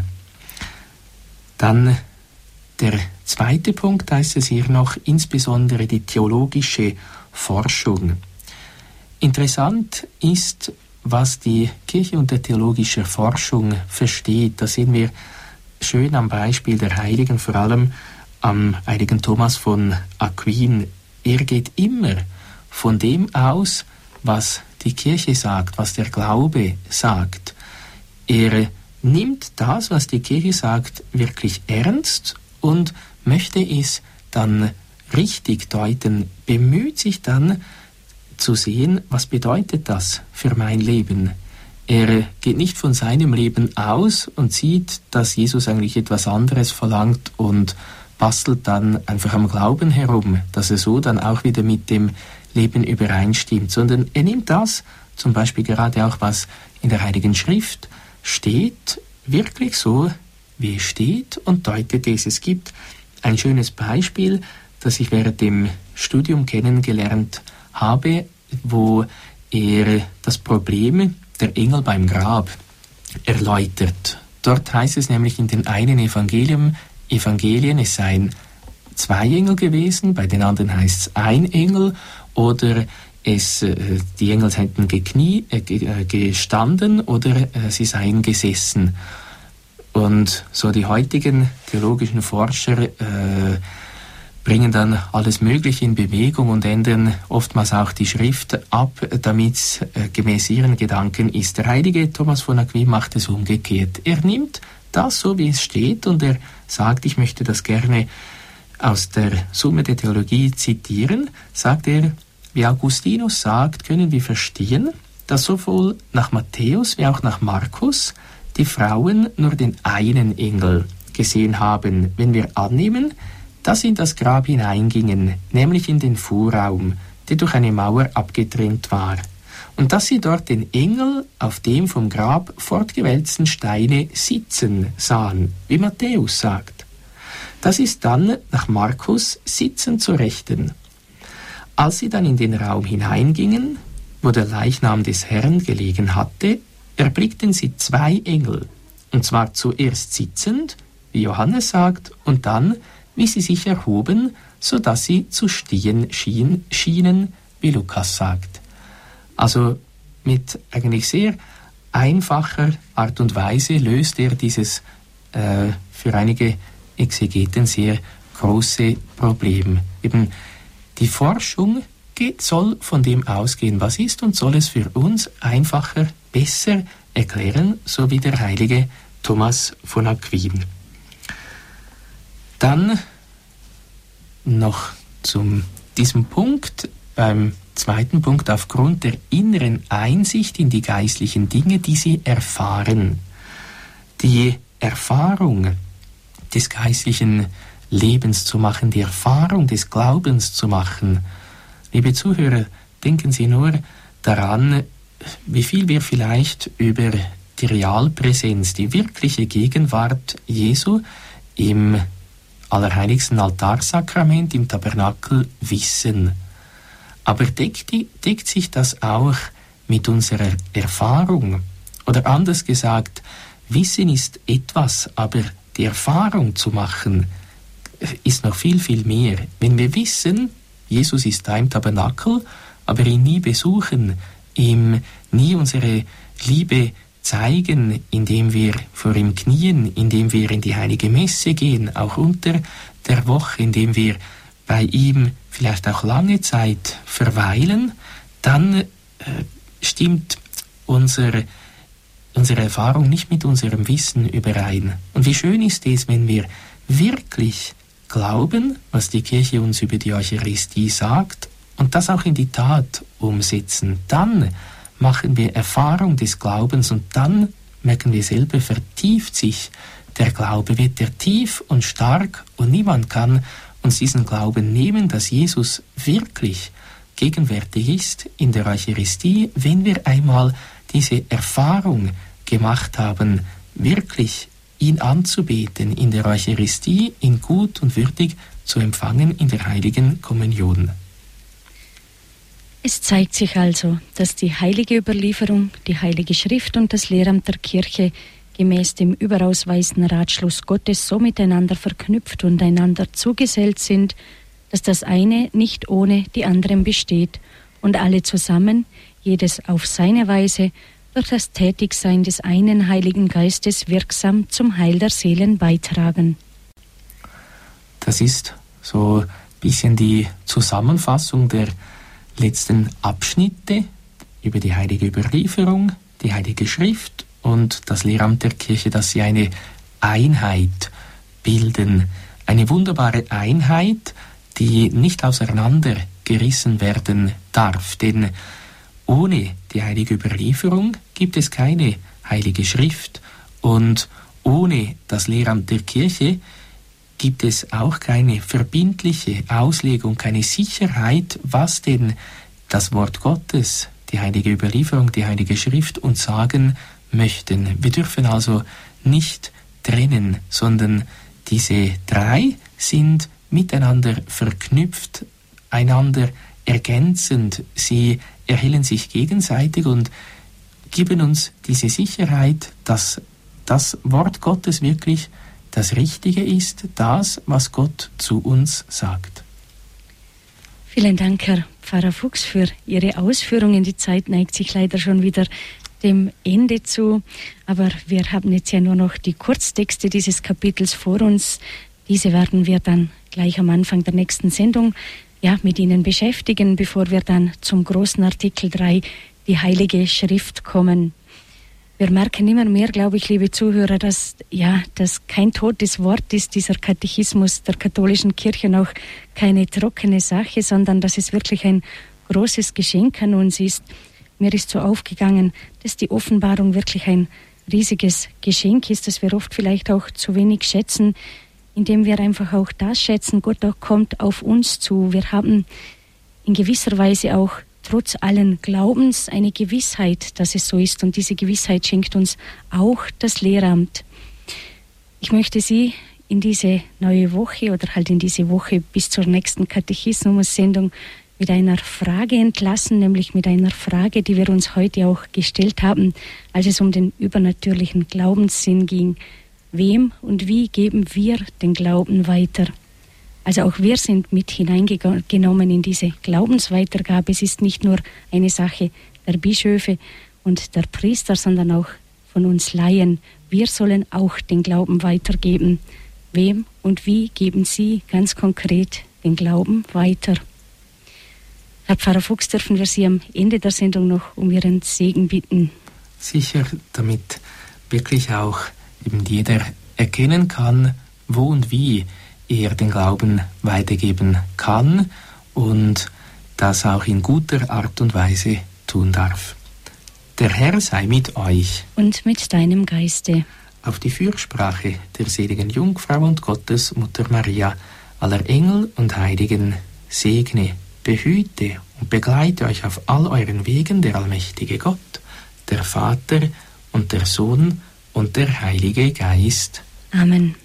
Dann der zweite Punkt, heißt es hier noch, insbesondere die theologische Forschung. Interessant ist, was die Kirche unter theologischer Forschung versteht. Das sehen wir schön am Beispiel der Heiligen, vor allem am heiligen Thomas von Aquin. Er geht immer von dem aus, was die Kirche sagt, was der Glaube sagt. Er nimmt das, was die Kirche sagt, wirklich ernst und möchte es dann richtig deuten, bemüht sich dann zu sehen, was bedeutet das für mein Leben. Er geht nicht von seinem Leben aus und sieht, dass Jesus eigentlich etwas anderes verlangt und bastelt dann einfach am Glauben herum, dass er so dann auch wieder mit dem Leben übereinstimmt, sondern er nimmt das, zum Beispiel gerade auch was in der Heiligen Schrift steht, wirklich so, wie es steht und deutet es. Es gibt ein schönes Beispiel, das ich während dem Studium kennengelernt habe, wo er das Problem der Engel beim Grab erläutert. Dort heißt es nämlich in den einen Evangelien, es seien 2 Engel gewesen, bei den anderen heißt es 1 Engel, oder die Engel hätten gestanden oder sie seien gesessen. Und so die heutigen theologischen Forscher bringen dann alles Mögliche in Bewegung und ändern oftmals auch die Schrift ab, damit gemäß ihren Gedanken ist. Der heilige Thomas von Aquin macht es umgekehrt. Er nimmt das so, wie es steht, und er sagt, ich möchte das gerne aus der Summe der Theologie zitieren, sagt er, wie Augustinus sagt, können wir verstehen, dass sowohl nach Matthäus wie auch nach Markus die Frauen nur den einen Engel gesehen haben, wenn wir annehmen, dass sie in das Grab hineingingen, nämlich in den Vorraum, der durch eine Mauer abgetrennt war, und dass sie dort den Engel auf dem vom Grab fortgewälzten Steine sitzen sahen, wie Matthäus sagt. Das ist dann nach Markus sitzen zur Rechten. Als sie dann in den Raum hineingingen, wo der Leichnam des Herrn gelegen hatte, erblickten sie 2 Engel, und zwar zuerst sitzend, wie Johannes sagt, und dann, wie sie sich erhoben, so dass sie zu stehen schienen, wie Lukas sagt. Also mit eigentlich sehr einfacher Art und Weise löst er dieses für einige Exegeten sehr große Problem. Eben die Forschung soll von dem ausgehen, was ist, und soll es für uns einfacher, besser erklären, so wie der heilige Thomas von Aquin. Dann noch zu diesem Punkt, beim zweiten Punkt, aufgrund der inneren Einsicht in die geistlichen Dinge, die sie erfahren. Die Erfahrung des geistlichen Lebens zu machen, die Erfahrung des Glaubens zu machen. Liebe Zuhörer, denken Sie nur daran, wie viel wir vielleicht über die Realpräsenz, die wirkliche Gegenwart Jesu im allerheiligsten Altarsakrament, im Tabernakel wissen. Aber deckt sich das auch mit unserer Erfahrung? Oder anders gesagt, Wissen ist etwas, aber die Erfahrung zu machen ist noch viel, viel mehr. Wenn wir wissen, Jesus ist da im Tabernakel, aber ihn nie besuchen, ihm nie unsere Liebe zeigen, indem wir vor ihm knien, indem wir in die heilige Messe gehen, auch unter der Woche, indem wir bei ihm vielleicht auch lange Zeit verweilen, dann stimmt unsere Erfahrung nicht mit unserem Wissen überein. Und wie schön ist es, wenn wir wirklich glauben, was die Kirche uns über die Eucharistie sagt, und das auch in die Tat umsetzen. Dann machen wir Erfahrung des Glaubens, und dann merken wir selber, vertieft sich der Glaube, wird er tief und stark, und niemand kann uns diesen Glauben nehmen, dass Jesus wirklich gegenwärtig ist in der Eucharistie, wenn wir einmal diese Erfahrung gemacht haben, wirklich ihn anzubeten in der Eucharistie, ihn gut und würdig zu empfangen in der heiligen Kommunion. Es zeigt sich also, dass die heilige Überlieferung, die Heilige Schrift und das Lehramt der Kirche gemäß dem überaus weisen Ratschluss Gottes so miteinander verknüpft und einander zugesellt sind, dass das eine nicht ohne die anderen besteht und alle zusammen, jedes auf seine Weise, durch das Tätigsein des einen Heiligen Geistes wirksam zum Heil der Seelen beitragen. Das ist so ein bisschen die Zusammenfassung der letzten Abschnitte über die heilige Überlieferung, die Heilige Schrift und das Lehramt der Kirche, dass sie eine Einheit bilden. Eine wunderbare Einheit, die nicht auseinandergerissen werden darf. Denn ohne die heilige Überlieferung gibt es keine heilige Schrift. Und ohne das Lehramt der Kirche gibt es auch keine verbindliche Auslegung, keine Sicherheit, was denn das Wort Gottes, die heilige Überlieferung, die heilige Schrift uns sagen möchten. Wir dürfen also nicht trennen, sondern diese drei sind miteinander verknüpft, einander ergänzend. Sie erhellen sich gegenseitig und geben uns diese Sicherheit, dass das Wort Gottes wirklich das Richtige ist, das, was Gott zu uns sagt. Vielen Dank, Herr Pfarrer Fuchs, für Ihre Ausführungen. Die Zeit neigt sich leider schon wieder dem Ende zu, aber wir haben jetzt ja nur noch die Kurztexte dieses Kapitels vor uns. Diese werden wir dann gleich am Anfang der nächsten Sendung mit Ihnen beschäftigen, bevor wir dann zum großen Artikel 3, die Heilige Schrift, kommen. Wir merken immer mehr, glaube ich, liebe Zuhörer, dass das kein totes Wort ist, dieser Katechismus der katholischen Kirche, und auch keine trockene Sache, sondern dass es wirklich ein großes Geschenk an uns ist. Mir ist so aufgegangen, dass die Offenbarung wirklich ein riesiges Geschenk ist, das wir oft vielleicht auch zu wenig schätzen, indem wir einfach auch das schätzen, Gott kommt auf uns zu. Wir haben in gewisser Weise auch trotz allen Glaubens eine Gewissheit, dass es so ist, und diese Gewissheit schenkt uns auch das Lehramt. Ich möchte Sie in diese neue Woche oder halt in diese Woche bis zur nächsten Katechismus-Sendung mit einer Frage entlassen, nämlich mit einer Frage, die wir uns heute auch gestellt haben, als es um den übernatürlichen Glaubenssinn ging. Wem und wie geben wir den Glauben weiter? Also auch wir sind mit hineingenommen in diese Glaubensweitergabe. Es ist nicht nur eine Sache der Bischöfe und der Priester, sondern auch von uns Laien. Wir sollen auch den Glauben weitergeben. Wem und wie geben Sie ganz konkret den Glauben weiter? Herr Pfarrer Fuchs, dürfen wir Sie am Ende der Sendung noch um Ihren Segen bitten? Sicher, damit wirklich auch eben jeder erkennen kann, wo und wie er den Glauben weitergeben kann und das auch in guter Art und Weise tun darf. Der Herr sei mit euch. Und mit deinem Geiste. Auf die Fürsprache der seligen Jungfrau und Gottesmutter Maria, aller Engel und Heiligen, segne, behüte und begleite euch auf all euren Wegen der allmächtige Gott, der Vater und der Sohn und der Heilige Geist. Amen.